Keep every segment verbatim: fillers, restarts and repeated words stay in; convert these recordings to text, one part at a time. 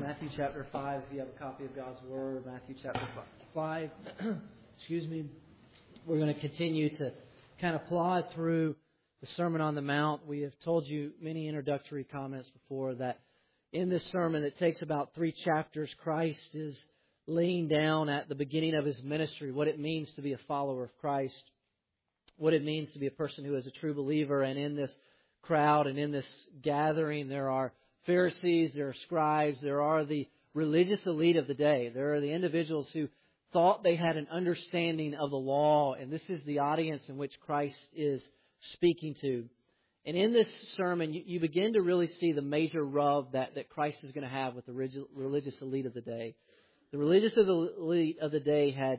Matthew chapter five, if you have a copy of God's Word, Matthew chapter five, excuse me, we're going to continue to kind of plod through the Sermon on the Mount. We have told you many introductory comments before that in this sermon that takes about three chapters, Christ is laying down at the beginning of His ministry what it means to be a follower of Christ, what it means to be a person who is a true believer. And in this crowd and in this gathering, there are Pharisees, there are scribes, there are the religious elite of the day. There are the individuals who thought they had an understanding of the law, and this is the audience in which Christ is speaking to. And in this sermon, you, you begin to really see the major rub that, that Christ is going to have with the religious elite of the day. The religious elite of the day had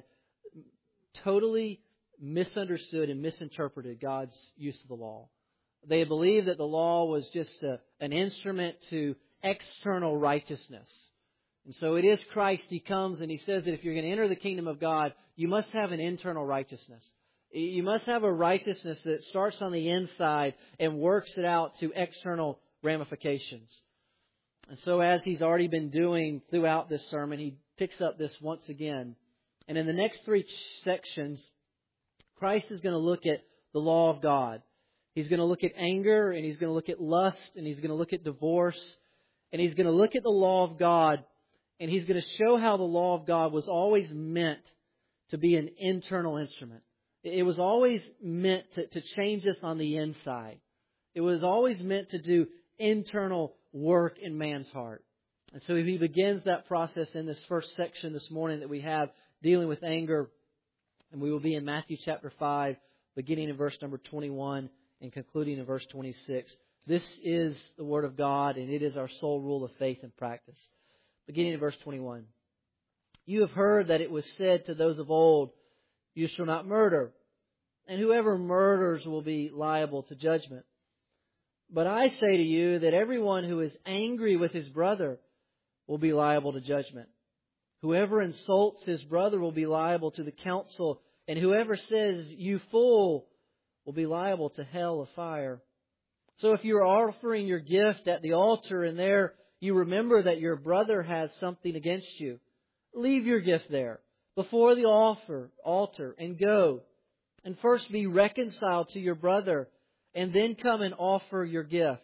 totally misunderstood and misinterpreted God's use of the law. They believed that the law was just a, an instrument to external righteousness. And so it is Christ. He comes and He says that if you're going to enter the kingdom of God, you must have an internal righteousness. You must have a righteousness that starts on the inside and works it out to external ramifications. And so as He's already been doing throughout this sermon, He picks up this once again. And in the next three sections, Christ is going to look at the law of God. He's going to look at anger, and He's going to look at lust, and He's going to look at divorce, and He's going to look at the law of God, and He's going to show how the law of God was always meant to be an internal instrument. It was always meant to, to change us on the inside. It was always meant to do internal work in man's heart. And so He begins that process in this first section this morning that we have dealing with anger, and we will be in Matthew chapter five, beginning in verse number twenty-one. And concluding in verse twenty-six. This is the Word of God, and it is our sole rule of faith and practice. Beginning in verse twenty-one. You have heard that it was said to those of old, you shall not murder, and whoever murders will be liable to judgment. But I say to you that everyone who is angry with his brother will be liable to judgment. Whoever insults his brother will be liable to the council, and whoever says, you fool, will be liable to hell of fire. So if you are offering your gift at the altar and there you remember that your brother has something against you, leave your gift there before the altar, altar and go and first be reconciled to your brother and then come and offer your gift.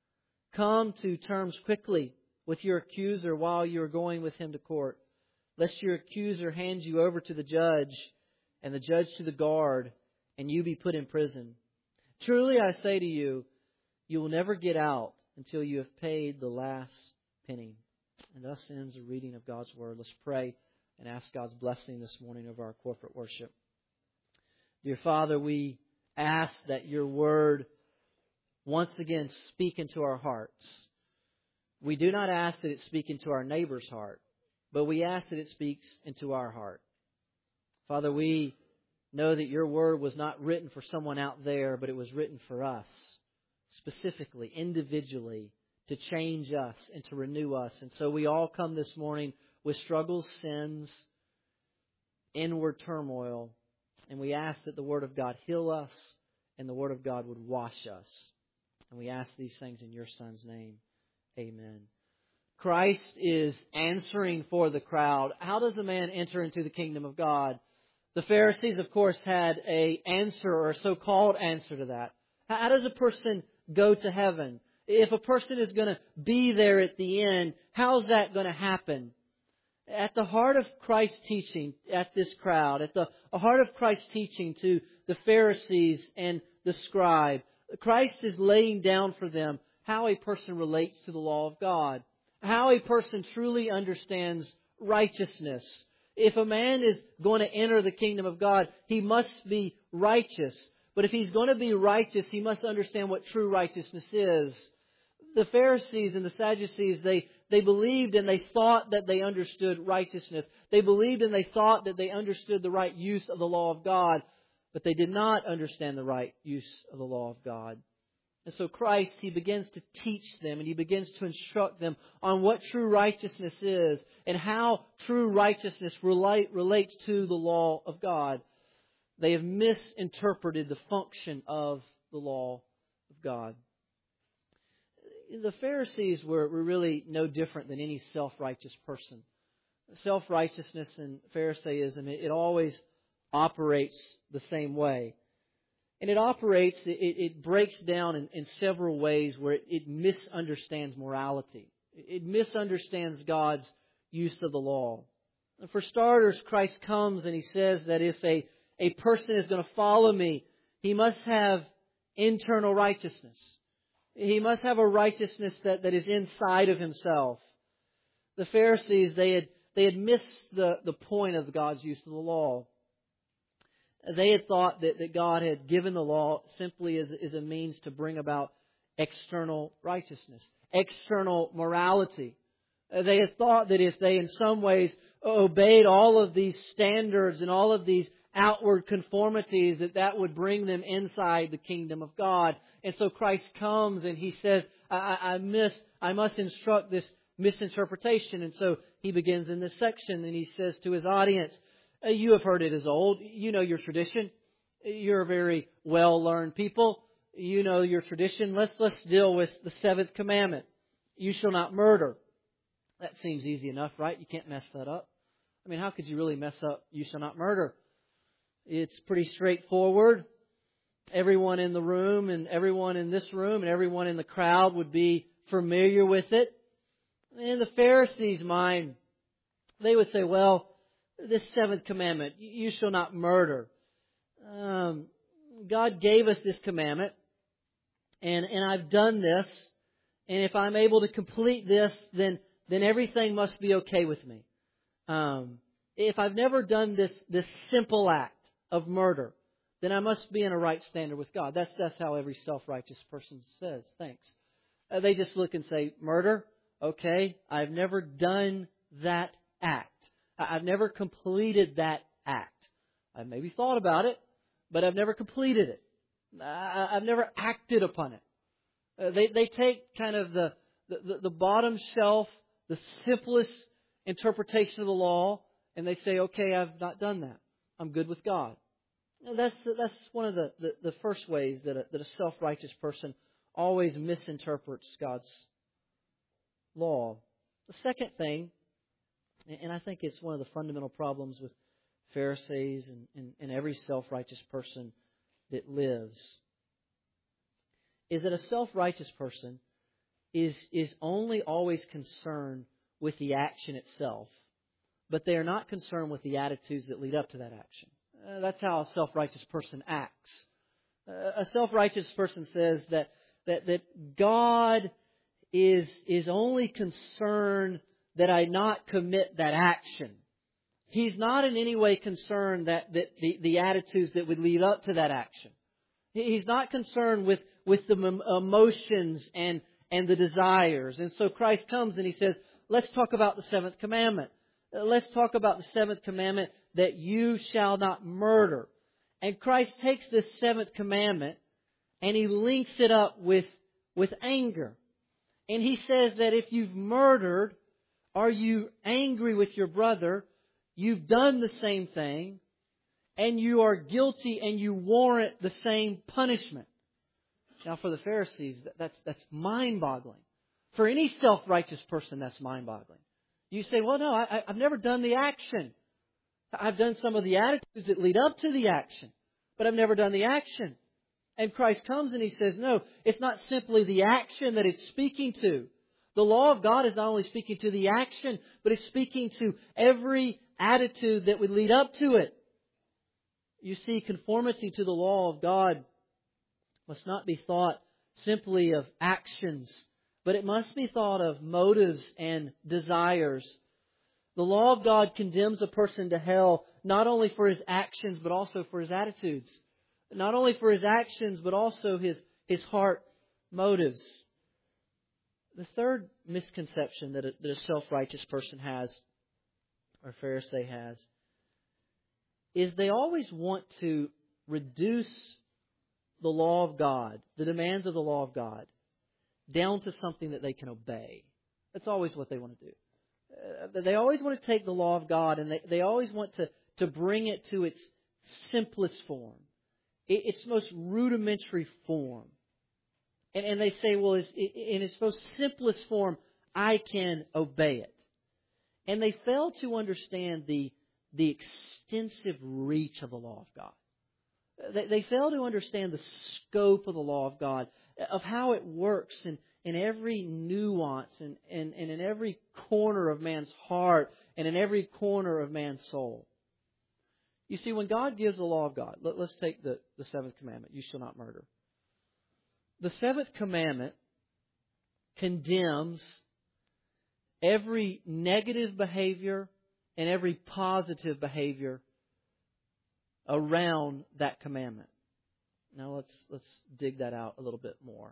Come to terms quickly with your accuser while you are going with him to court, lest your accuser hand you over to the judge and the judge to the guard, and you be put in prison. Truly I say to you, you will never get out until you have paid the last penny. And thus ends the reading of God's Word. Let's pray and ask God's blessing this morning over our corporate worship. Dear Father, we ask that Your Word once again speak into our hearts. We do not ask that it speak into our neighbor's heart, but we ask that it speaks into our heart. Father, we know that Your Word was not written for someone out there, but it was written for us, specifically, individually, to change us and to renew us. And so we all come this morning with struggles, sins, inward turmoil, and we ask that the Word of God heal us and the Word of God would wash us. And we ask these things in Your Son's name. Amen. Christ is answering for the crowd. How does a man enter into the kingdom of God? The Pharisees, of course, had an answer or a so-called answer to that. How does a person go to heaven? If a person is going to be there at the end, how's that going to happen? At the heart of Christ's teaching at this crowd, at the heart of Christ's teaching to the Pharisees and the scribe, Christ is laying down for them how a person relates to the law of God, how a person truly understands righteousness. If a man is going to enter the kingdom of God, he must be righteous. But if he's going to be righteous, he must understand what true righteousness is. The Pharisees and the Sadducees, they, they believed and they thought that they understood righteousness. They believed and they thought that they understood the right use of the law of God, but they did not understand the right use of the law of God. And so Christ, He begins to teach them and He begins to instruct them on what true righteousness is and how true righteousness relate, relates to the law of God. They have misinterpreted the function of the law of God. the Pharisees were, were really no different than any self-righteous person. Self-righteousness and Pharisaism, it, it always operates the same way. And it operates, it, it breaks down in, in several ways where it, it misunderstands morality. It, it misunderstands God's use of the law. And for starters, Christ comes and He says that if a, a person is going to follow me, he must have internal righteousness. He must have a righteousness that, that is inside of himself. The Pharisees, they had they had missed the, the point of God's use of the law. They had thought that, that God had given the law simply as, as a means to bring about external righteousness, external morality. They had thought that if they in some ways obeyed all of these standards and all of these outward conformities, that that would bring them inside the kingdom of God. And so Christ comes and He says, I, I, miss, I must instruct this misinterpretation. And so He begins in this section and He says to His audience, you have heard it as old. You know your tradition. You're a very well-learned people. You know your tradition. Let's, let's deal with the seventh commandment. You shall not murder. That seems easy enough, right? You can't mess that up. I mean, how could you really mess up you shall not murder? It's pretty straightforward. Everyone in the room and everyone in this room and everyone in the crowd would be familiar with it. In the Pharisees' mind, they would say, well, this seventh commandment, you shall not murder. Um, God gave us this commandment, and, and I've done this, and if I'm able to complete this, then, then everything must be okay with me. Um, if I've never done this, this simple act of murder, then I must be in a right standard with God. That's that's how every self-righteous person says, thanks. Uh, they just look and say, murder? Okay, I've never done that act. I've never completed that act. I've maybe thought about it, but I've never completed it. I, I've never acted upon it. Uh, they they take kind of the, the, the bottom shelf, the simplest interpretation of the law, and they say, okay, I've not done that. I'm good with God. Now, that's that's one of the, the, the first ways that a, that a self-righteous person always misinterprets God's law. The second thing, and I think it's one of the fundamental problems with Pharisees and, and, and every self-righteous person that lives, is that a self-righteous person is is only always concerned with the action itself, but they are not concerned with the attitudes that lead up to that action. Uh, that's how a self-righteous person acts. Uh, a self-righteous person says that that that God is is only concerned that I not commit that action. He's not in any way concerned that, that the, the attitudes that would lead up to that action. He's not concerned with, with the emotions and, and the desires. And so Christ comes and He says, let's talk about the seventh commandment. Let's talk about the seventh commandment, that you shall not murder. And Christ takes this seventh commandment and He links it up with, with anger. And He says that if you've murdered, are you angry with your brother, you've done the same thing, and you are guilty and you warrant the same punishment. Now for the Pharisees, that's, that's mind-boggling. For any self-righteous person, that's mind-boggling. You say, well, no, I, I've never done the action. I've done some of the attitudes that lead up to the action, but I've never done the action. And Christ comes and He says, no, it's not simply the action that it's speaking to. The law of God is not only speaking to the action, but it's speaking to every attitude that would lead up to it. You see, conformity to the law of God must not be thought simply of actions, but it must be thought of motives and desires. The law of God condemns a person to hell not only for his actions, but also for his attitudes. Not only for his actions, but also his, his heart motives. The third misconception that a, that a self-righteous person has, or Pharisee has, is they always want to reduce the law of God, the demands of the law of God, down to something that they can obey. That's always what they want to do. Uh, they always want to take the law of God and they, they always want to, to bring it to its simplest form, its most rudimentary form. And, and they say, well, it's, in its most simplest form, I can obey it. And they fail to understand the, the extensive reach of the law of God. They, they fail to understand the scope of the law of God, of how it works in, in every nuance and, and, and in every corner of man's heart and in every corner of man's soul. You see, when God gives the law of God, let, let's take the, the seventh commandment, you shall not murder. The seventh commandment condemns every negative behavior and every positive behavior around that commandment. Now let's let's dig that out a little bit more.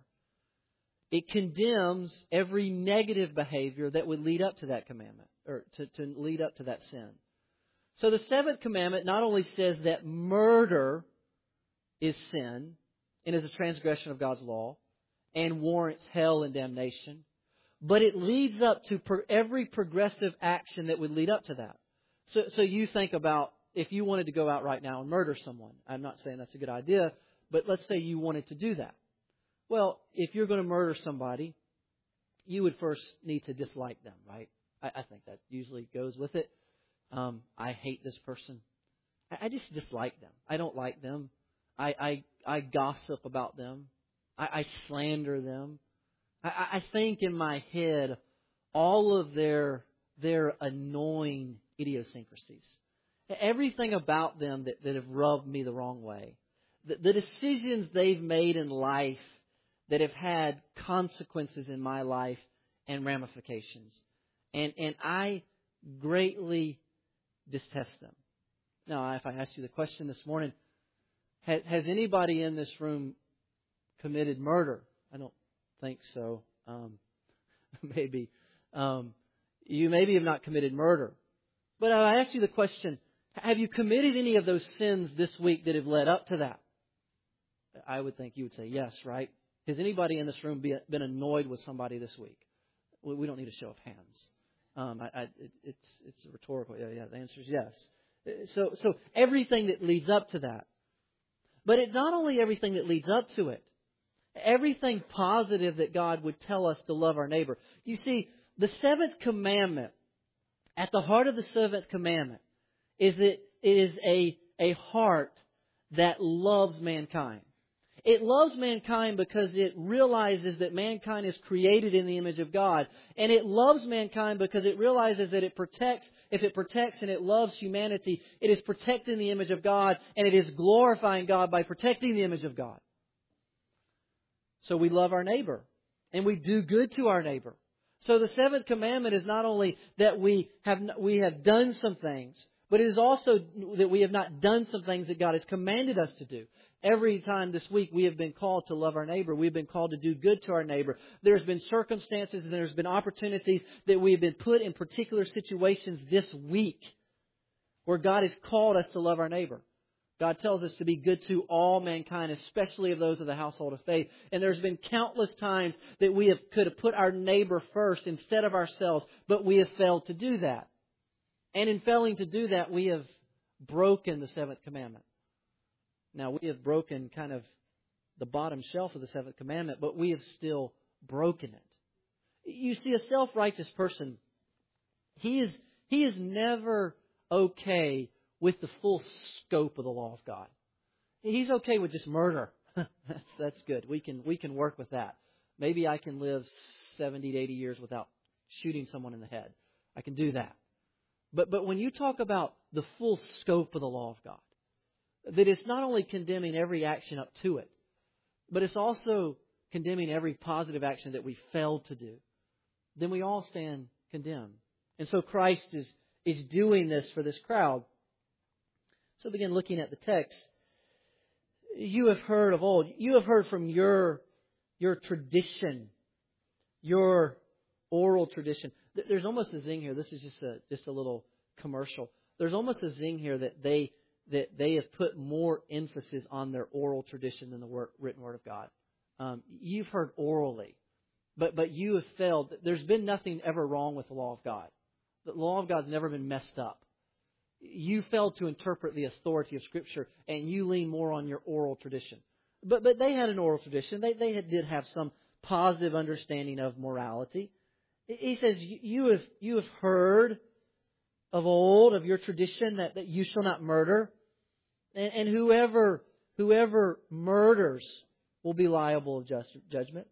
It condemns every negative behavior that would lead up to that commandment, or to, to lead up to that sin. So the seventh commandment not only says that murder is sin and is a transgression of God's law and warrants hell and damnation, but it leads up to per every progressive action that would lead up to that. So, so you think about if you wanted to go out right now and murder someone. I'm not saying that's a good idea, but let's say you wanted to do that. Well, if you're going to murder somebody, you would first need to dislike them, right? I, I think that usually goes with it. Um, I hate this person. I, I just dislike them. I don't like them. I, I, I gossip about them. I, I slander them. I, I think in my head all of their their annoying idiosyncrasies. Everything about them that, that have rubbed me the wrong way. The, the decisions they've made in life that have had consequences in my life and ramifications. And, and I greatly detest them. Now, if I asked you the question this morning, has, has anybody in this room committed murder? I don't think so. Um, maybe. Um, you maybe have not committed murder. But I ask you the question, have you committed any of those sins this week that have led up to that? I would think you would say yes, right? Has anybody in this room be, been annoyed with somebody this week? We don't need a show of hands. Um, I, I, it, it's it's a rhetorical. Yeah, yeah. The answer is yes. So so everything that leads up to that, but it's not only everything that leads up to it. Everything positive that God would tell us to love our neighbor. You see, the seventh commandment, at the heart of the seventh commandment, is that it is a a heart that loves mankind. It loves mankind because it realizes that mankind is created in the image of God. And it loves mankind because it realizes that it protects, if it protects and it loves humanity, it is protecting the image of God and it is glorifying God by protecting the image of God. So we love our neighbor and we do good to our neighbor. So the seventh commandment is not only that we have we have done some things, but it is also that we have not done some things that God has commanded us to do. Every time this week we have been called to love our neighbor. We've been called to do good to our neighbor. There's been circumstances and there's been opportunities that we have been put in particular situations this week where God has called us to love our neighbor. God tells us to be good to all mankind, especially of those of the household of faith. And there's been countless times that we have could have put our neighbor first instead of ourselves, but we have failed to do that. And in failing to do that, we have broken the seventh commandment. Now, we have broken kind of the bottom shelf of the seventh commandment, but we have still broken it. You see, a self-righteous person, he is he is never okay with the full scope of the law of God. He's okay with just murder. that's, that's good. We can we can work with that. Maybe I can live seventy to eighty years without shooting someone in the head. I can do that. But but when you talk about the full scope of the law of God, that it's not only condemning every action up to it, but it's also condemning every positive action that we failed to do, then we all stand condemned. And so Christ is, is doing this for this crowd. So begin looking at the text. You have heard of old, you have heard from your, your tradition, your oral tradition. There's almost a zing here. This is just a, just a little commercial. There's almost a zing here that they that they have put more emphasis on their oral tradition than the word, written Word of God. Um, you've heard orally, but but you have failed. There's been nothing ever wrong with the law of God. The law of God's never been messed up. You failed to interpret the authority of Scripture, and you lean more on your oral tradition. But but they had an oral tradition. They they had, did have some positive understanding of morality. He says, you have you have heard of old, of your tradition, that, that you shall not murder. And, and whoever whoever murders will be liable of just, judgment.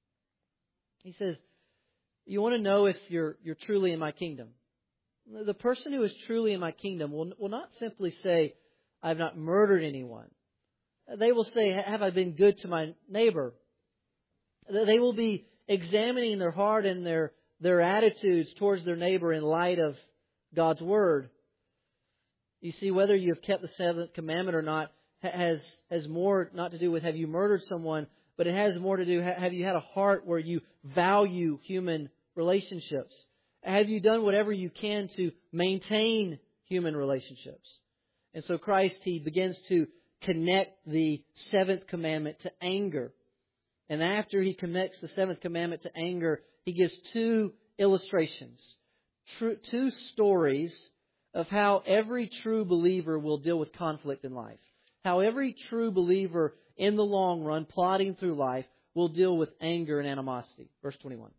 He says, you want to know if you're you're truly in my kingdom. The person who is truly in my kingdom will will not simply say, I have not murdered anyone. They will say, have I been good to my neighbor? They will be examining their heart and their, their attitudes towards their neighbor in light of God's Word. You see, whether you have kept the seventh commandment or not has, has more not to do with have you murdered someone, but it has more to do, have you had a heart where you value human relationships? Have you done whatever you can to maintain human relationships? And so Christ, He begins to connect the seventh commandment to anger. And after He connects the seventh commandment to anger, He gives two illustrations, two stories of how every true believer will deal with conflict in life. How every true believer in the long run, plodding through life, will deal with anger and animosity. Verse twenty-one.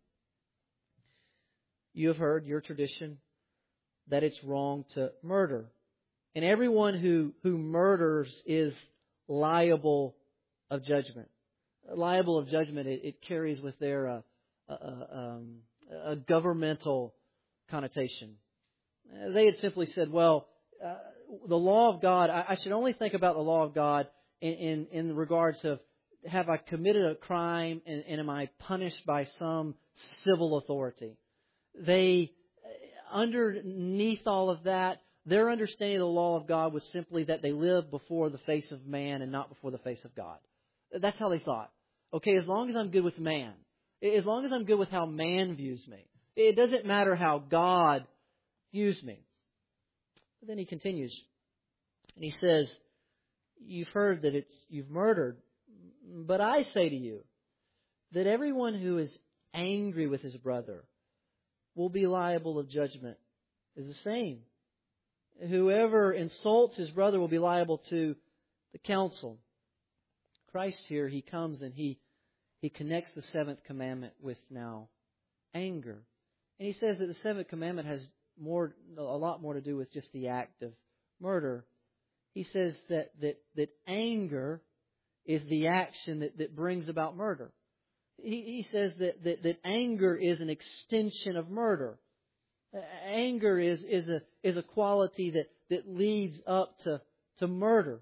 You have heard, your tradition, that it's wrong to murder. And everyone who, who murders is liable of judgment. Liable of judgment, it, it carries with there a, a, a, um, a governmental connotation. They had simply said, well, uh, the law of God, I, I should only think about the law of God in, in, in regards of, have I committed a crime and, and am I punished by some civil authority? They, underneath all of that, their understanding of the law of God was simply that they lived before the face of man and not before the face of God. That's how they thought. Okay, as long as I'm good with man, as long as I'm good with how man views me, it doesn't matter how God views me. But then he continues, and he says, you've heard that it's you've murdered, but I say to you that everyone who is angry with his brother will be liable of judgment is the same. Whoever insults his brother will be liable to the council. Christ here, He comes and He He connects the seventh commandment with now anger. And He says that the seventh commandment has more, a lot more to do with just the act of murder. He says that that, that anger is the action that, that brings about murder. He, he says that, that, that anger is an extension of murder. Anger is, is a is a quality that, that leads up to, to murder.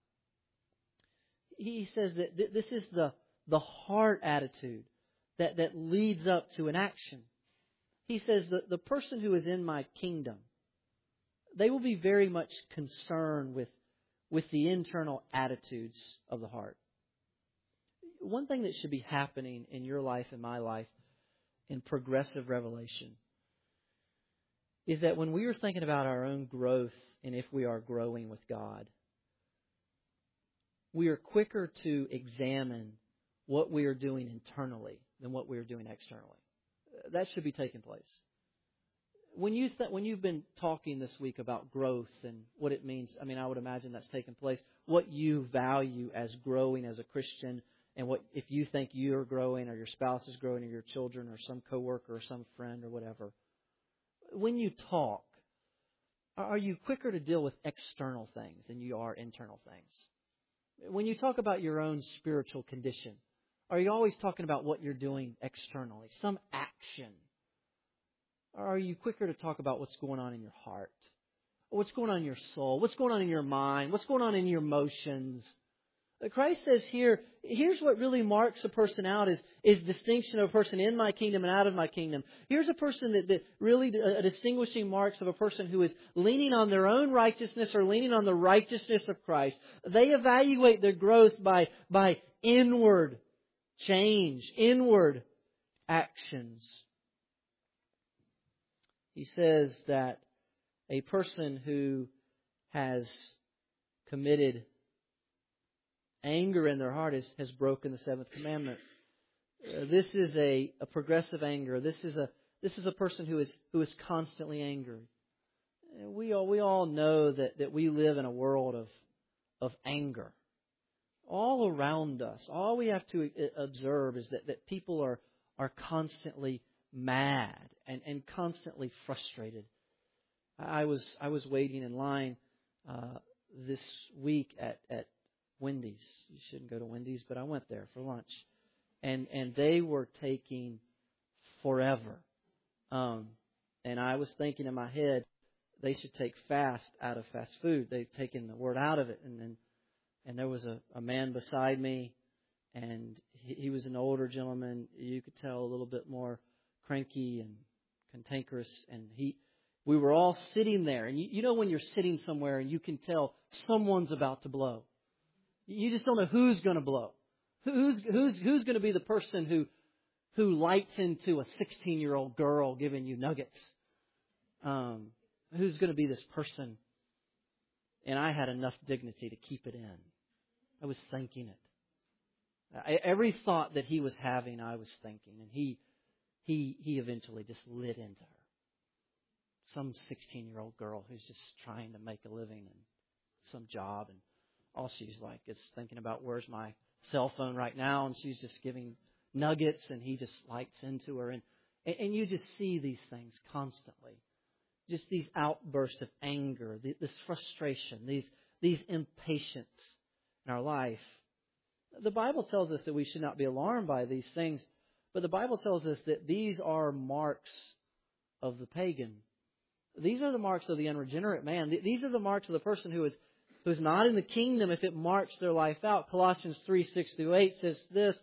He says that th- this is the, the heart attitude that, that leads up to an action. He says that the person who is in my kingdom, they will be very much concerned with, with the internal attitudes of the heart. One thing that should be happening in your life and my life in progressive revelation is that when we are thinking about our own growth and if we are growing with God, we are quicker to examine what we are doing internally than what we are doing externally. That should be taking place. When you th- when you've been talking this week about growth and what it means, I mean, I would imagine that's taken place. What you value as growing as a Christian, and what if you think you're growing, or your spouse is growing, or your children, or some coworker, or some friend, or whatever. When you talk, are you quicker to deal with external things than you are internal things? When you talk about your own spiritual condition, are you always talking about what you're doing externally, some action? Or are you quicker to talk about what's going on in your heart? What's going on in your soul? What's going on in your mind? What's going on in your emotions? Christ says here, here's what really marks a person out is, is distinction of a person in my kingdom and out of my kingdom. Here's a person that, that really, a distinguishing marks of a person who is leaning on their own righteousness or leaning on the righteousness of Christ. They evaluate their growth by, by inward change, inward actions. He says that a person who has committed anger in their heart is, has broken the seventh commandment. Uh, this is a, a progressive anger. This is a this is a person who is who is constantly angry. We all we all know that, that we live in a world of of anger. all around us, all we have to observe is that, that people are, are constantly mad and, and constantly frustrated. I was I was waiting in line uh, this week at, at Wendy's. You shouldn't go to Wendy's, but I went there for lunch. And and they were taking forever. Um, and I was thinking in my head, they should take fast out of fast food. They've taken the word out of it. And then, and there was a, a man beside me, and he, he was an older gentleman. You could tell a little bit more cranky and cantankerous. And he, we were all sitting there. And you, you know when you're sitting somewhere and you can tell someone's about to blow. You just don't know who's going to blow. Who's who's who's going to be the person who who lights into a sixteen-year-old girl giving you nuggets? Um, who's going to be this person? And I had enough dignity to keep it in. I was thinking it. I, every thought that he was having, I was thinking, and he he he eventually just lit into her. Some sixteen-year-old girl who's just trying to make a living and some job, and all she's like is thinking about where's my cell phone right now, and she's just giving nuggets, and he just lights into her, and and you just see these things constantly, just these outbursts of anger, this frustration, these these impatience in our life. The Bible tells us that we should not be alarmed by these things, but the Bible tells us that these are marks of the pagan. These are the marks of the unregenerate man. These are the marks of the person who is who's not in the kingdom if it marks their life out. Colossians three, six through eight says this,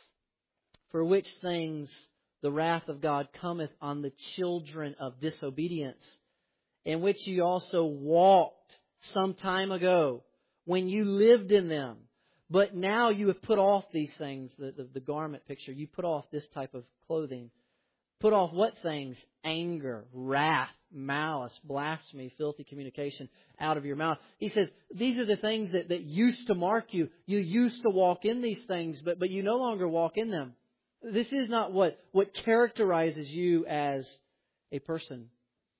for which things the wrath of God cometh on the children of disobedience, in which you also walked some time ago, when you lived in them. But now you have put off these things, the, the, the garment picture, you put off this type of clothing. Put off what things? Anger, wrath, malice, blasphemy, filthy communication out of your mouth. He says, these are the things that, that used to mark you. You used to walk in these things, but, but you no longer walk in them. This is not what, what characterizes you as a person.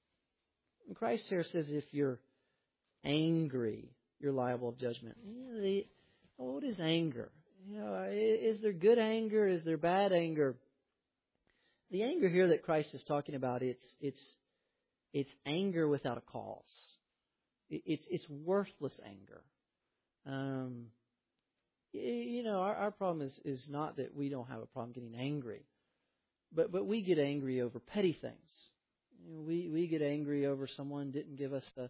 And Christ here says if you're angry, you're liable of judgment. You know, the, what is anger? You know, is there good anger? Is there bad anger? The anger here that Christ is talking about, it's it's it's anger without a cause. It's it's worthless anger. Um, you know, our, our problem is, is not that we don't have a problem getting angry, but but we get angry over petty things. You know, we we get angry over someone didn't give us the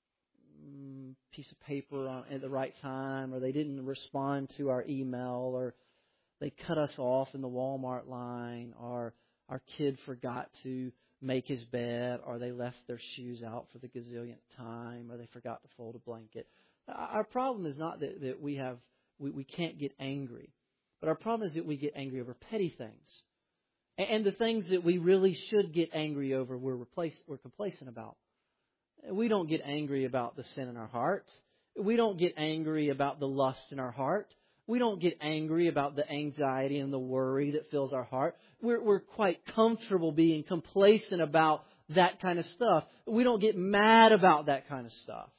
um, piece of paper on, at the right time, or they didn't respond to our email, or they cut us off in the Walmart line, or our kid forgot to make his bed, or they left their shoes out for the gazillionth time, or they forgot to fold a blanket. Our problem is not that, that we have we, we can't get angry, but our problem is that we get angry over petty things, and, and the things that we really should get angry over, we're replace, we're complacent about. We don't get angry about the sin in our heart. We don't get angry about the lust in our heart. We don't get angry about the anxiety and the worry that fills our heart. We're, we're quite comfortable being complacent about that kind of stuff. We don't get mad about that kind of stuff.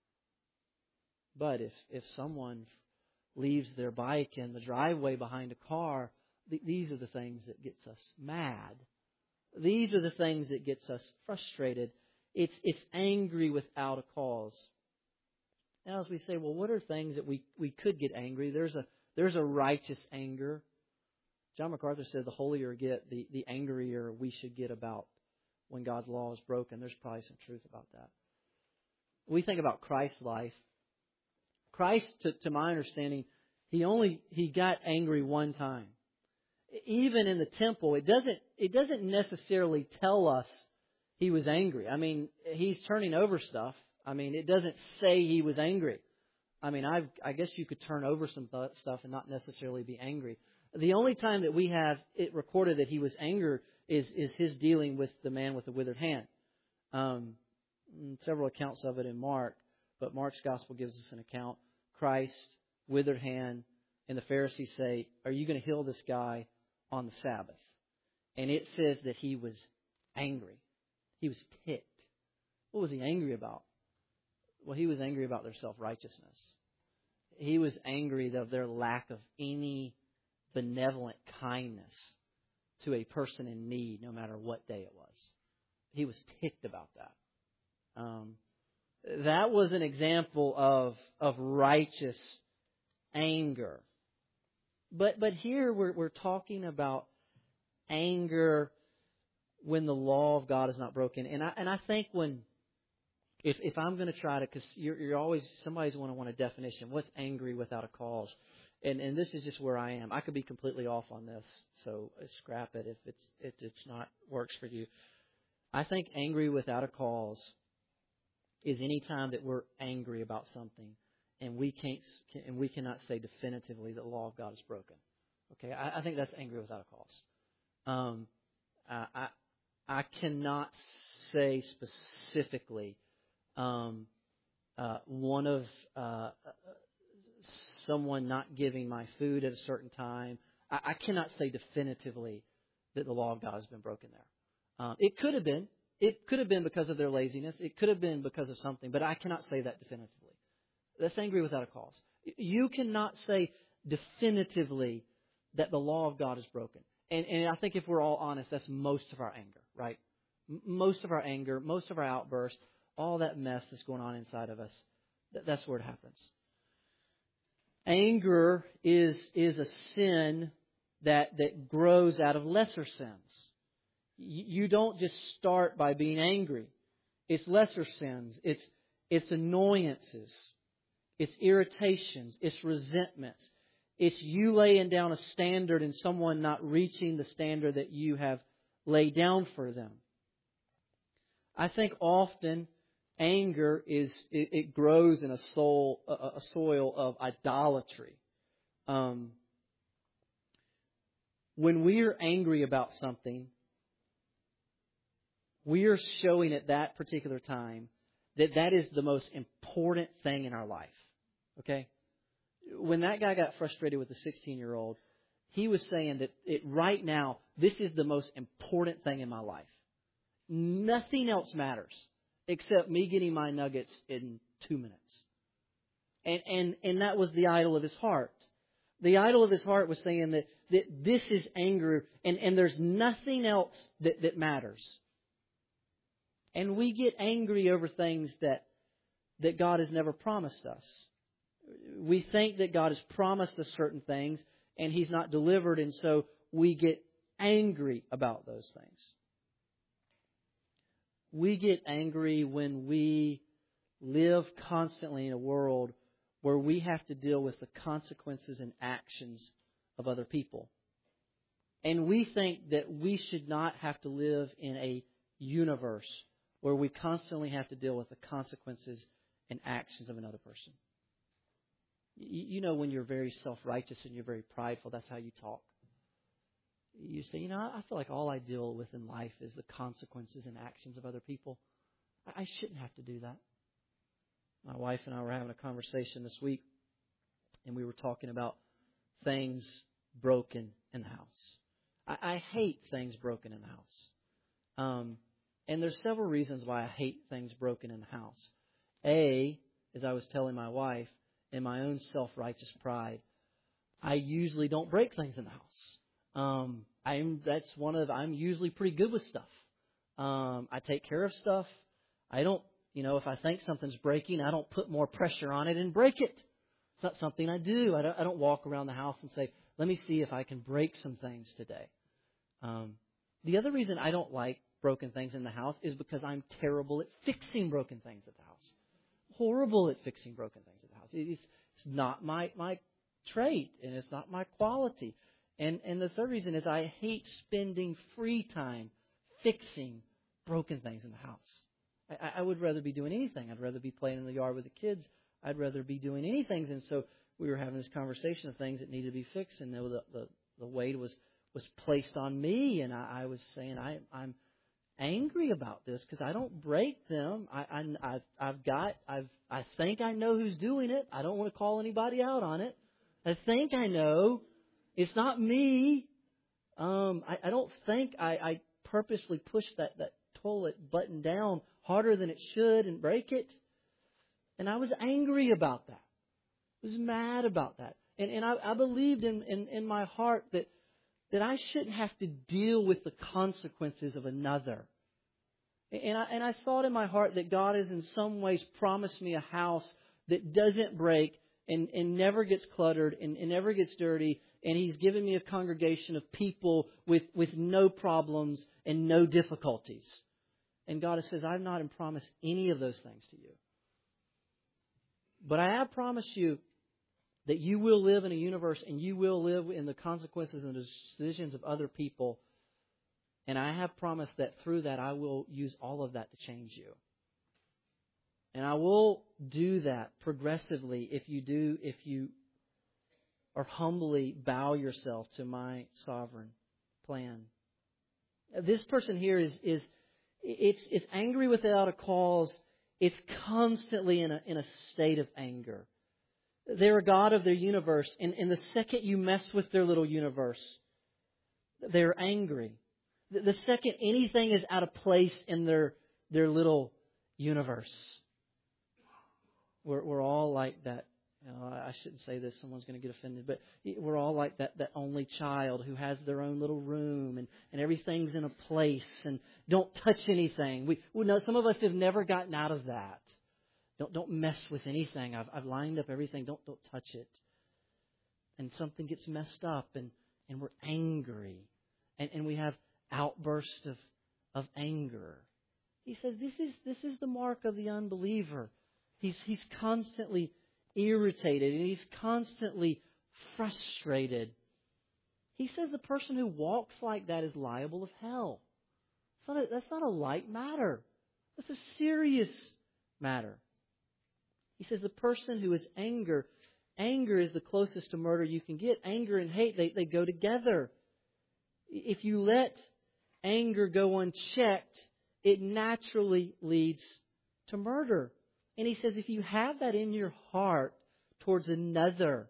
But if, if someone leaves their bike in the driveway behind a car, th- these are the things that gets us mad. These are the things that gets us frustrated. It's, it's angry without a cause. Now, as we say, well, what are things that we, we could get angry? There's a there's a righteous anger. John MacArthur said the holier we get, the, the angrier we should get about when God's law is broken. There's probably some truth about that. We think about Christ's life. Christ, to, to my understanding, he only he got angry one time. Even in the temple, it doesn't it doesn't necessarily tell us he was angry. I mean, he's turning over stuff. I mean, it doesn't say he was angry. I mean, I've, I guess you could turn over some th- stuff and not necessarily be angry. The only time that we have it recorded that he was angered is, is his dealing with the man with the withered hand. Um, several accounts of it in Mark, but Mark's gospel gives us an account. Christ, withered hand, and the Pharisees say, are you going to heal this guy on the Sabbath? And it says that he was angry. He was ticked. What was he angry about? Well, he was angry about their self-righteousness. He was angry of their lack of any benevolent kindness to a person in need, no matter what day it was. He was ticked about that. Um, that was an example of of righteous anger. But but here we're we're talking about anger when the law of God is not broken. And I and I think when if if I'm going to try to, because you're you're always somebody's going to want a definition. What's angry without a cause? And and this is just where I am. I could be completely off on this, so scrap it if it's if it's not works for you. I think angry without a cause is any time that we're angry about something and we can't and we cannot say definitively that the law of God is broken. Okay, I, I think that's angry without a cause. Um, I, I I cannot say specifically um, uh, one of uh, someone not giving my food at a certain time. I, I cannot say definitively that the law of God has been broken there. Um, it could have been. It could have been because of their laziness. It could have been because of something, but I cannot say that definitively. That's angry without a cause. You cannot say definitively that the law of God is broken. And, and I think if we're all honest, that's most of our anger, right? M- most of our anger, most of our outbursts, all that mess that's going on inside of us, th- that's where it happens. Anger is is a sin that, that grows out of lesser sins. You don't just start by being angry. It's lesser sins. It's it's annoyances. It's irritations. It's resentments. It's you laying down a standard and someone not reaching the standard that you have laid down for them. I think often anger is it, it grows in a soul a, a soil of idolatry. Um, when we are angry about something, we are showing at that particular time that that is the most important thing in our life. Okay? When that guy got frustrated with the sixteen-year-old, he was saying that it, right now, this is the most important thing in my life. Nothing else matters except me getting my nuggets in two minutes. And, and, and that was the idol of his heart. The idol of his heart was saying that, that this is anger and, and there's nothing else that, that matters. And we get angry over things that that God has never promised us. We think that God has promised us certain things and He's not delivered, and so we get angry about those things. We get angry when we live constantly in a world where we have to deal with the consequences and actions of other people. And we think that we should not have to live in a universe where we constantly have to deal with the consequences and actions of another person. You know, when you're very self-righteous and you're very prideful, that's how you talk. You say, you know, I feel like all I deal with in life is the consequences and actions of other people. I shouldn't have to do that. My wife and I were having a conversation this week, and we were talking about things broken in the house. I, I hate things broken in the house. Um, and there's several reasons why I hate things broken in the house. A, as I was telling my wife, in my own self-righteous pride, I usually don't break things in the house. Um, I'm that's one of I'm usually pretty good with stuff. Um, I take care of stuff. I don't, you know, if I think something's breaking, I don't put more pressure on it and break it. It's not something I do. I don't, I don't walk around the house and say, let me see if I can break some things today. Um, the other reason I don't like broken things in the house is because I'm terrible at fixing broken things at the house. Horrible at fixing broken things at the house. It's, it's not my, my trait, and it's not my quality. And and the third reason is I hate spending free time fixing broken things in the house. I, I would rather be doing anything. I'd rather be playing in the yard with the kids. I'd rather be doing anything. And so we were having this conversation of things that needed to be fixed, and the the, the weight was, was placed on me. And I, I was saying I, I'm angry about this because I don't break them. I, I I've, I've got I've I think I know who's doing it. I don't want to call anybody out on it. I think I know. It's not me. Um, I, I don't think I, I purposely pushed that, that toilet button down harder than it should and break it. And I was angry about that. was mad about that. And, and I, I believed in, in, in my heart that, that I shouldn't have to deal with the consequences of another. And I, and I thought in my heart that God has in some ways promised me a house that doesn't break and, and never gets cluttered and, and never gets dirty. And He's given me a congregation of people with, with no problems and no difficulties. And God says, I've not promised any of those things to you. But I have promised you that you will live in a universe and you will live in the consequences and the decisions of other people. And I have promised that through that I will use all of that to change you. And I will do that progressively if you do, if you or humbly bow yourself to my sovereign plan. This person here is is it's it's angry without a cause. It's constantly in a in a state of anger. They're a God of their universe, and, and the second you mess with their little universe, they're angry. The, the second anything is out of place in their their little universe, we're we're all like that. You know, I shouldn't say this, someone's going to get offended, but we're all like that, that only child who has their own little room and, and everything's in a place and don't touch anything. We, we know some of us have never gotten out of that. Don't don't mess with anything. I've I've lined up everything. Don't don't touch it. And something gets messed up and, and we're angry. And, and we have outbursts of of anger. He says this is this is the mark of the unbeliever. He's he's constantly irritated and he's constantly frustrated. He says the person who walks like that is liable of hell. It's not a, that's not a light matter. That's a serious matter. He says the person who is anger, anger is the closest to murder you can get. Anger and hate, they, they go together. If you let anger go unchecked, it naturally leads to murder. And he says if you have that in your heart towards another,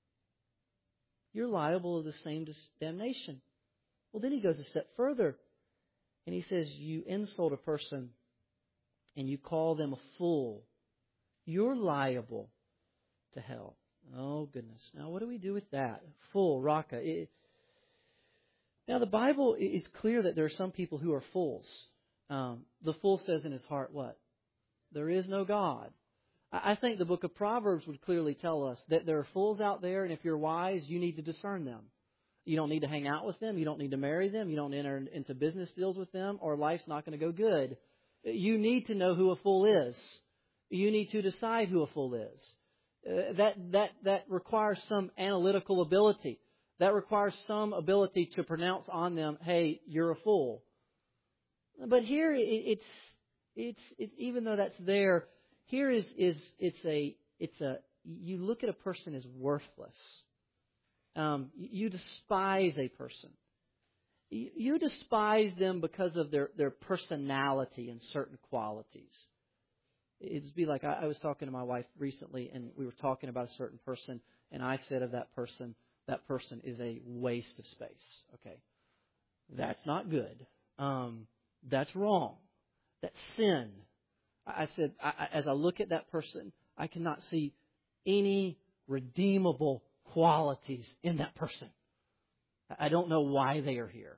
you're liable of the same damnation. Well, then he goes a step further. And he says you insult a person and you call them a fool. You're liable to hell. Oh, goodness. Now, what do we do with that? Fool, raka. It, now, the Bible is clear that there are some people who are fools. Um, the fool says in his heart, what? There is no God. I think the book of Proverbs would clearly tell us that there are fools out there, and if you're wise, you need to discern them. You don't need to hang out with them. You don't need to marry them. You don't enter into business deals with them, or life's not going to go good. You need to know who a fool is. You need to decide who a fool is. Uh, that that that requires some analytical ability. That requires some ability to pronounce on them, "Hey, you're a fool." But here it, it's it's it, even though that's there, here is is it's a it's a you look at a person as worthless. Um, you despise a person. You, you despise them because of their their personality and certain qualities. It'd be like I, I was talking to my wife recently, and we were talking about a certain person, and I said of that person, that person is a waste of space. Okay, that's not good. Um, that's wrong. That's sin. I, I said, I, I, as I look at that person, I cannot see any redeemable qualities in that person. I don't know why they are here.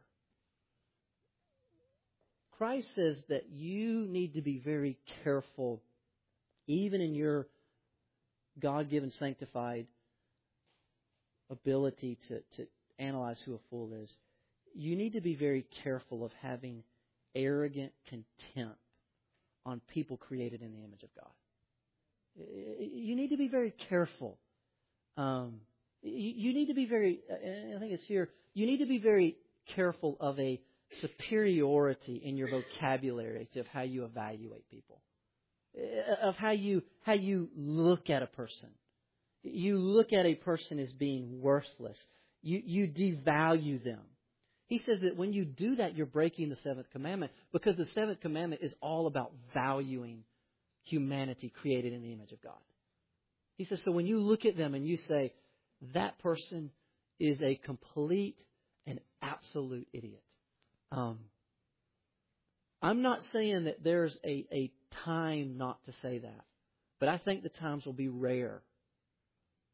Christ says that you need to be very careful, even in your God-given sanctified ability to, to analyze who a fool is. You need to be very careful of having arrogant contempt on people created in the image of God. You need to be very careful. Um, you, you need to be very, and I think it's here, you need to be very careful of a superiority in your vocabulary of how you evaluate people, of how you how you look at a person. You look at a person as being worthless. You you devalue them. He says that when you do that, you're breaking the seventh commandment, because the seventh commandment is all about valuing humanity created in the image of God. He says, so when you look at them and you say, that person is a complete and absolute idiot. Um, I'm not saying that there's a, a time not to say that, but I think the times will be rare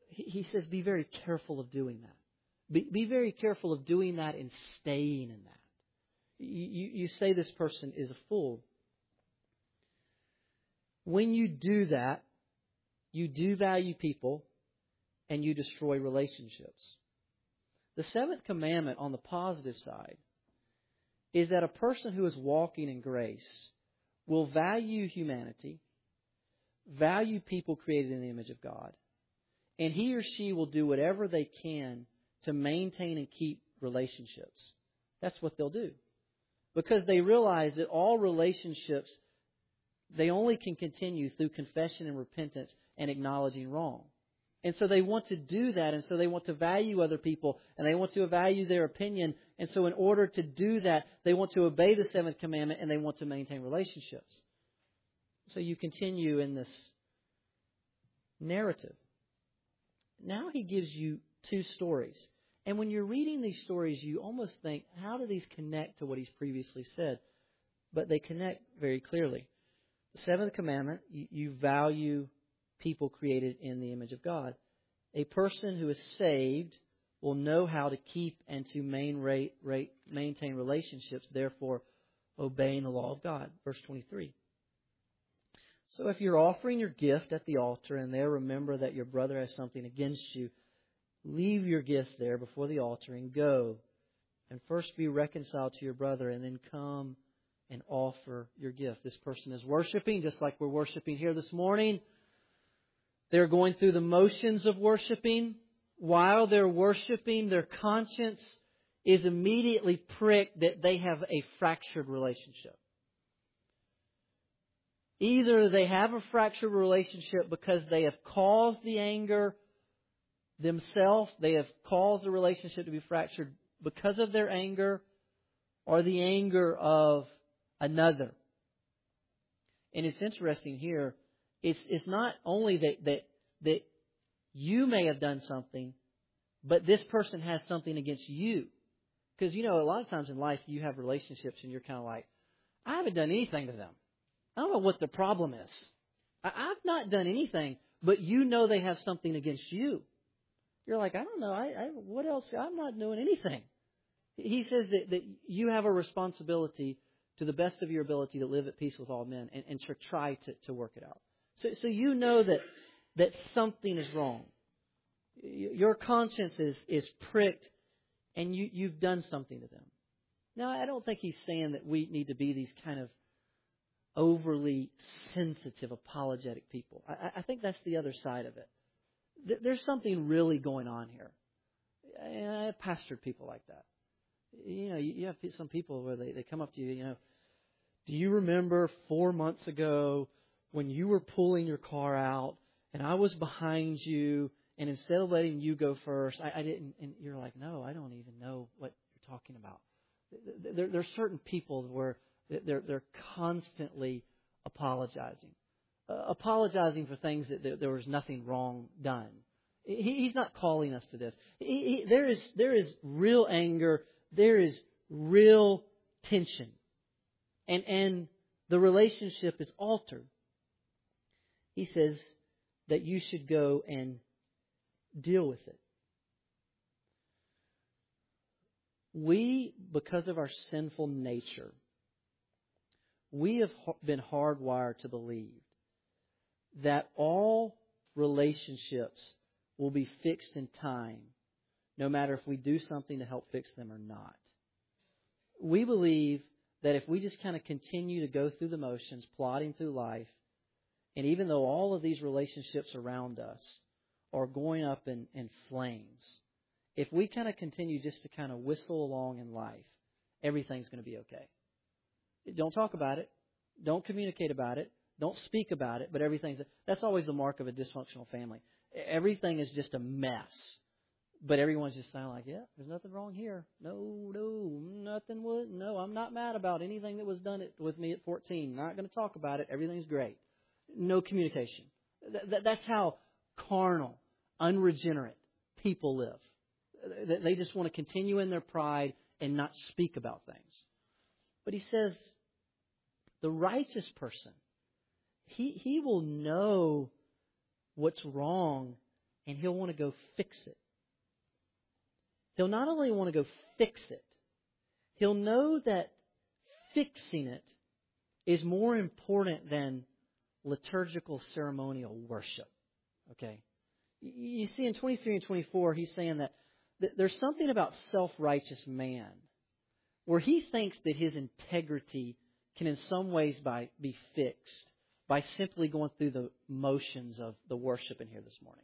he, he says be very careful of doing that. Be, be very careful of doing that and staying in that. You, you say this person is a fool. When you do that, you do value people and you destroy relationships. The seventh commandment on the positive side is that a person who is walking in grace will value humanity, value people created in the image of God, and he or she will do whatever they can to maintain and keep relationships. That's what they'll do. Because they realize that all relationships, they only can continue through confession and repentance and acknowledging wrong. And so they want to do that, and so they want to value other people, and they want to value their opinion. And so in order to do that, they want to obey the seventh commandment, and they want to maintain relationships. So you continue in this narrative. Now he gives you two stories. And when you're reading these stories, you almost think, how do these connect to what he's previously said? But they connect very clearly. The seventh commandment, you, you value people created in the image of God. A person who is saved will know how to keep and to main rate, rate, maintain relationships, therefore obeying the law of God. Verse twenty-three. So if you're offering your gift at the altar and there remember that your brother has something against you, leave your gift there before the altar and go and first be reconciled to your brother and then come and offer your gift. This person is worshiping just like we're worshiping here this morning. They're going through the motions of worshiping. While they're worshiping, their conscience is immediately pricked that they have a fractured relationship. Either they have a fractured relationship because they have caused the anger themselves, they have caused the relationship to be fractured because of their anger, or the anger of another. And it's interesting here, it's it's not only that, that that you may have done something, but this person has something against you. Because, you know, a lot of times in life you have relationships and you're kind of like, I haven't done anything to them. I don't know what the problem is. I, I've not done anything, but you know they have something against you. You're like, I don't know, I, I what else? I'm not doing anything. He says that, that you have a responsibility to the best of your ability to live at peace with all men and, and to try to, to work it out. So, so you know that that something is wrong. Your conscience is, is pricked and you, you've done something to them. Now, I don't think he's saying that we need to be these kind of overly sensitive, apologetic people. I, I think that's the other side of it. There's something really going on here. And I have pastored people like that. You know, you have some people where they, they come up to you, you know, do you remember four months ago when you were pulling your car out and I was behind you and instead of letting you go first, I, I didn't, and you're like, no, I don't even know what you're talking about. There, there are certain people where they're, they're constantly apologizing. Uh, apologizing for things that, that there was nothing wrong done. He, he's not calling us to this. He, he, there is there is real anger. There is real tension. And, and the relationship is altered. He says that you should go and deal with it. We, because of our sinful nature, we have been hardwired to believe that all relationships will be fixed in time, no matter if we do something to help fix them or not. We believe that if we just kind of continue to go through the motions, plodding through life, and even though all of these relationships around us are going up in, in flames, if we kind of continue just to kind of whistle along in life, everything's going to be okay. Don't talk about it. Don't communicate about it. Don't speak about it, but everything's... That's always the mark of a dysfunctional family. Everything is just a mess. But everyone's just saying like, yeah, there's nothing wrong here. No, no, nothing would. No, I'm not mad about anything that was done with me at fourteen. Not going to talk about it. Everything's great. No communication. That's how carnal, unregenerate people live. They just want to continue in their pride and not speak about things. But he says, the righteous person, he, he will know what's wrong and he'll want to go fix it. He'll not only want to go fix it, he'll know that fixing it is more important than liturgical ceremonial worship. Okay? You see in twenty-three and twenty-four, he's saying that there's something about self-righteous man where he thinks that his integrity can in some ways by, be fixed by simply going through the motions of the worship in here this morning.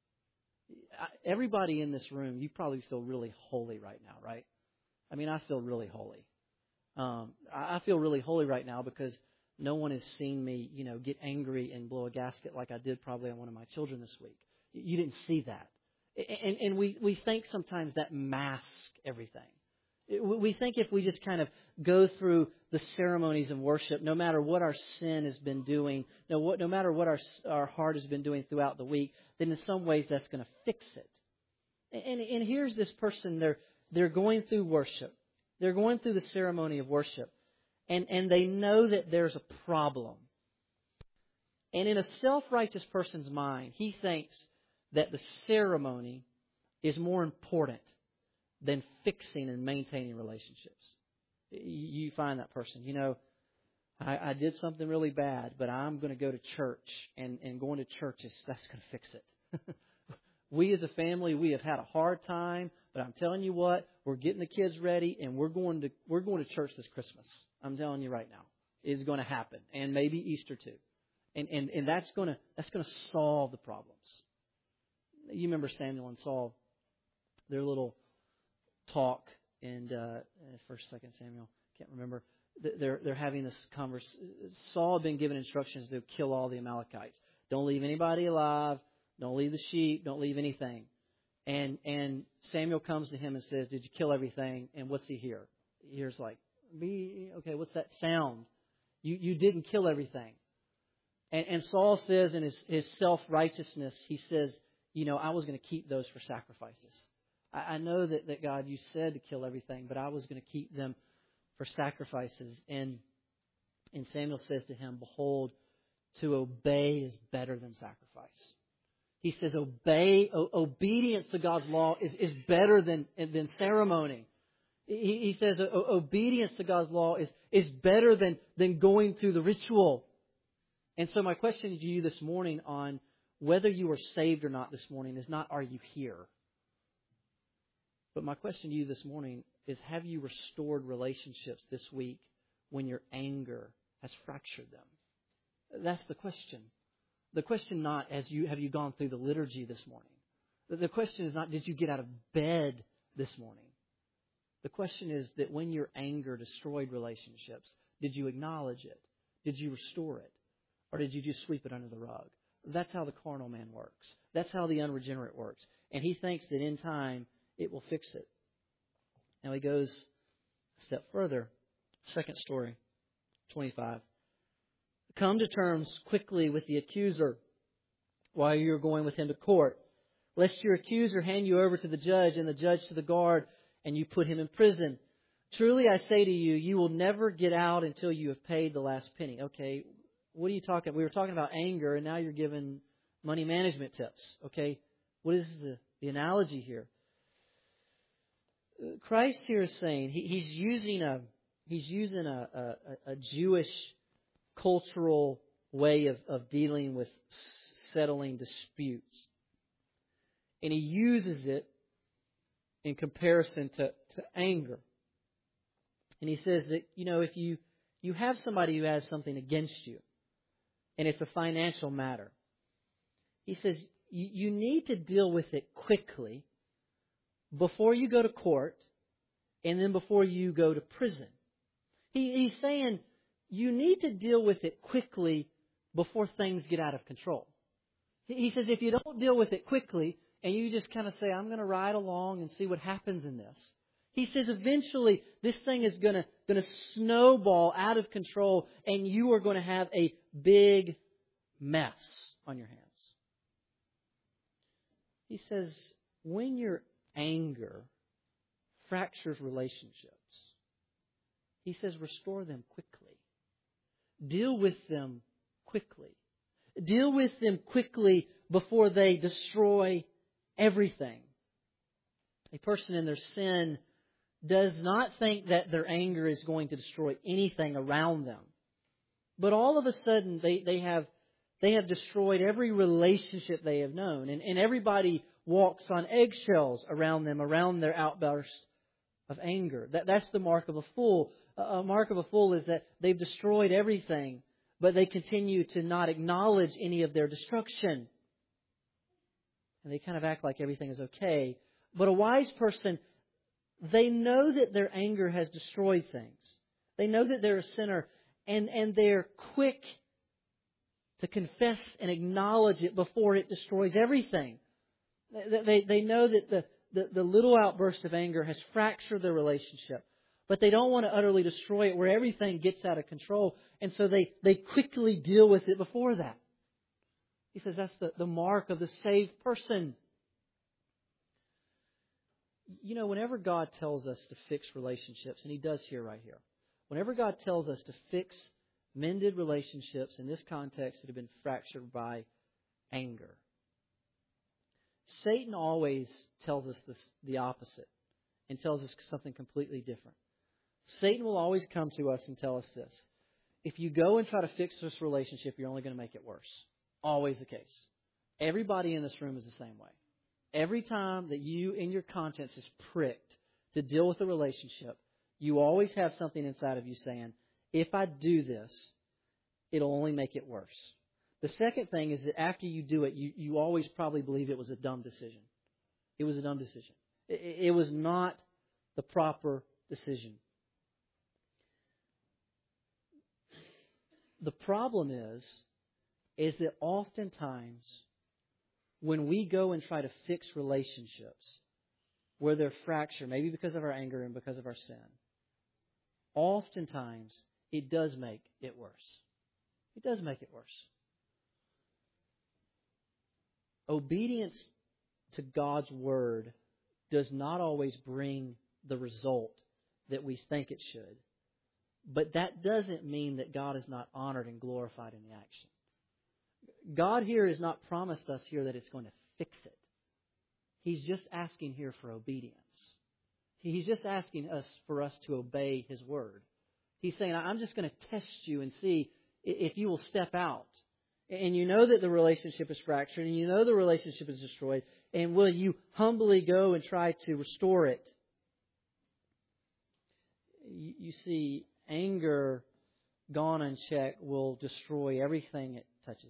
Everybody in this room, you probably feel really holy right now, right? I mean, I feel really holy. Um, I feel really holy right now because no one has seen me, you know, get angry and blow a gasket like I did probably on one of my children this week. You didn't see that. And, and we, we think sometimes that masks everything. We think if we just kind of go through the ceremonies of worship, no matter what our sin has been doing, no, what, no matter what our, our heart has been doing throughout the week, then in some ways that's going to fix it. And, and here's this person, they're, they're going through worship. They're going through the ceremony of worship. And, and they know that there's a problem. And in a self-righteous person's mind, he thinks that the ceremony is more important than fixing and maintaining relationships. You find that person, you know, I, I did something really bad, but I'm going to go to church, and, and going to church, is that's going to fix it. We as a family, we have had a hard time, but I'm telling you what, we're getting the kids ready, and we're going to we're going to church this Christmas. I'm telling you right now, it's going to happen, and maybe Easter too, and and and that's going to that's going to solve the problems. You remember Samuel and Saul, their little talk, and uh, first, second Samuel, can't remember. They're they're having this conversation. Saul had been given instructions to kill all the Amalekites. Don't leave anybody alive. Don't leave the sheep. Don't leave anything. And and Samuel comes to him and says, "Did you kill everything?" And what's he hear? He hears like, "Me? Okay, what's that sound? You you didn't kill everything." And and Saul says in his his self-righteousness, he says, "You know, I was going to keep those for sacrifices. I, I know that, that God, you said to kill everything, but I was going to keep them for sacrifices." And and Samuel says to him, "Behold, to obey is better than sacrifice." He says, obey, o- obedience to God's law is, is better than, than ceremony. He, he says o- obedience to God's law is, is better than, than going through the ritual. And so my question to you this morning on whether you are saved or not this morning is not, are you here? But my question to you this morning is, have you restored relationships this week when your anger has fractured them? That's the question. The question not, as you have you gone through the liturgy this morning? The question is not, did you get out of bed this morning? The question is that when your anger destroyed relationships, did you acknowledge it? Did you restore it? Or did you just sweep it under the rug? That's how the carnal man works. That's how the unregenerate works. And he thinks that in time it will fix it. Now he goes a step further. Second story, twenty-five. Come to terms quickly with the accuser while you're going with him to court, lest your accuser hand you over to the judge and the judge to the guard, and you put him in prison. Truly I say to you, you will never get out until you have paid the last penny. Okay, what are you talking about? We were talking about anger, and now you're giving money management tips. Okay, what is the, the analogy here? Christ here is saying he, he's using a he's using a, a, a Jewish cultural way of, of dealing with settling disputes. And he uses it in comparison to, to anger. And he says that, you know, if you, you have somebody who has something against you, and it's a financial matter, he says you, you need to deal with it quickly before you go to court and then before you go to prison. He, he's saying you need to deal with it quickly before things get out of control. He says if you don't deal with it quickly and you just kind of say, I'm going to ride along and see what happens in this, he says eventually this thing is going to going to snowball out of control and you are going to have a big mess on your hands. He says when your anger fractures relationships, he says restore them quickly. Deal with them quickly. Deal with them quickly before they destroy everything. A person in their sin does not think that their anger is going to destroy anything around them. But all of a sudden, they, they have they have destroyed every relationship they have known. And, and everybody walks on eggshells around them, around their outburst of anger. That, that's the mark of a fool. A mark of a fool is that they've destroyed everything, but they continue to not acknowledge any of their destruction. And they kind of act like everything is okay. But a wise person, they know that their anger has destroyed things. They know that they're a sinner, and, and they're quick to confess and acknowledge it before it destroys everything. They, they, they know that the, the, the little outburst of anger has fractured their relationship, but they don't want to utterly destroy it where everything gets out of control. And so they, they quickly deal with it before that. He says that's the, the mark of the saved person. You know, whenever God tells us to fix relationships, and He does here right here, whenever God tells us to fix mended relationships in this context that have been fractured by anger, Satan always tells us this, the opposite, and tells us something completely different. Satan will always come to us and tell us this: if you go and try to fix this relationship, you're only going to make it worse. Always the case. Everybody in this room is the same way. Every time that you, in your conscience, is pricked to deal with a relationship, you always have something inside of you saying, if I do this, it'll only make it worse. The second thing is that after you do it, you, you always probably believe it was a dumb decision. It was a dumb decision. It, it was not the proper decision. The problem is, is that oftentimes when we go and try to fix relationships where they're fractured, maybe because of our anger and because of our sin, oftentimes it does make it worse. It does make it worse. Obedience to God's Word does not always bring the result that we think it should. But that doesn't mean that God is not honored and glorified in the action. God here has not promised us here that it's going to fix it. He's just asking here for obedience. He's just asking us for us to obey His Word. He's saying, I'm just going to test you and see if you will step out. And you know that the relationship is fractured, and you know the relationship is destroyed, and will you humbly go and try to restore it? You see, anger gone unchecked will destroy everything it touches.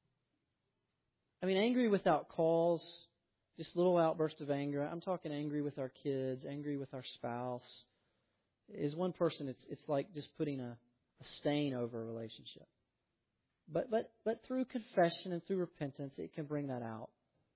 I mean, angry without cause, just little outburst of anger. I'm talking angry with our kids, angry with our spouse. Is one person, it's it's like just putting a, a stain over a relationship. But but but through confession and through repentance, it can bring that out.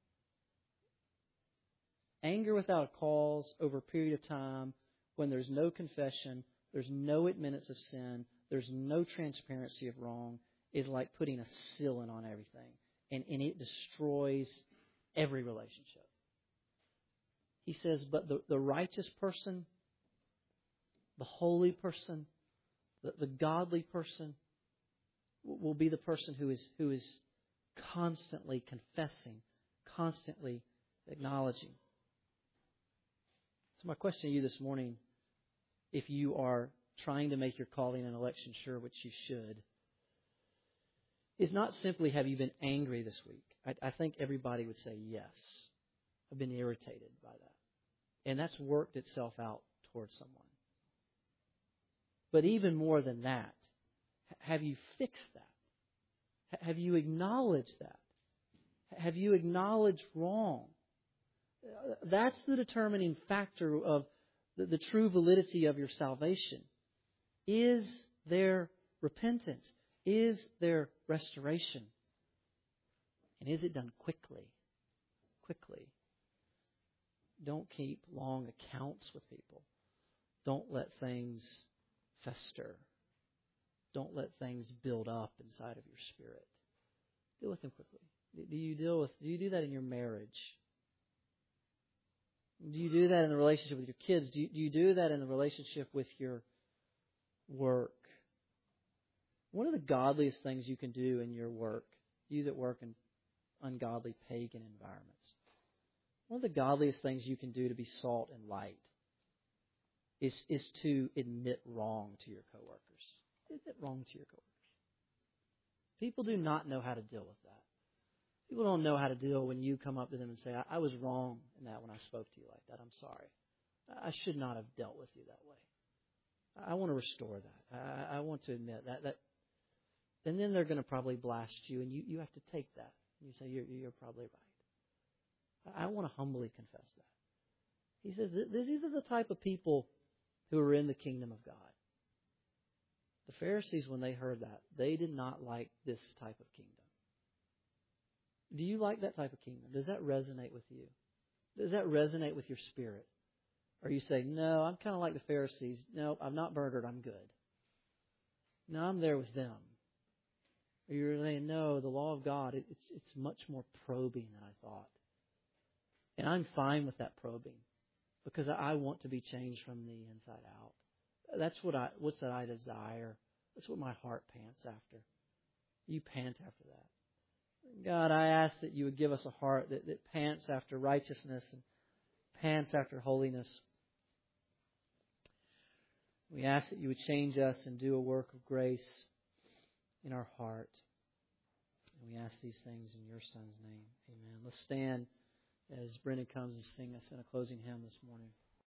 Anger without a cause over a period of time, when there's no confession, there's no admittance of sin, there's no transparency of wrong, is like putting a sealant on everything. And, and it destroys every relationship. He says, but the, the righteous person, the holy person, the, the godly person, will be the person who is who is constantly confessing, constantly acknowledging. So my question to you this morning, if you are trying to make your calling and election sure, which you should, is not simply have you been angry this week. I, I think everybody would say yes. I've been irritated by that. And that's worked itself out towards someone. But even more than that, have you fixed that? Have you acknowledged that? Have you acknowledged wrong? That's the determining factor of the, the true validity of your salvation. Is there repentance? Is there restoration? And is it done quickly? Quickly. Don't keep long accounts with people. Don't let things fester. Don't let things build up inside of your spirit. Deal with them quickly. Do you deal with? Do you do that in your marriage? Do you do that in the relationship with your kids? Do you, do you do that in the relationship with your work? One of the godliest things you can do in your work, you that work in ungodly pagan environments, One of the godliest things you can do to be salt and light is, is to admit wrong to your coworkers. Admit wrong to your coworkers. People do not know how to deal with that. People don't know how to deal when you come up to them and say, I, I was wrong in that when I spoke to you like that. I'm sorry. I should not have dealt with you that way. I want to restore that. I, I want to admit that. that. And then they're going to probably blast you, and you, you have to take that. You say, you're, you're probably right. I, I want to humbly confess that. He says, these are the type of people who are in the kingdom of God. The Pharisees, when they heard that, they did not like this type of kingdom. Do you like that type of kingdom? Does that resonate with you? Does that resonate with your spirit? Or you say, no, I'm kind of like the Pharisees. No, I'm not murdered. I'm good. No, I'm there with them. Or you're saying, no, the law of God, it, it's it's much more probing than I thought. And I'm fine with that probing because I want to be changed from the inside out. That's what I what's that I desire. That's what my heart pants after. You pant after that. God, I ask that you would give us a heart that, that pants after righteousness and pants after holiness. We ask that you would change us and do a work of grace in our heart. And we ask these things in your Son's name. Amen. Let's stand as Brendan comes and sing us in a closing hymn this morning.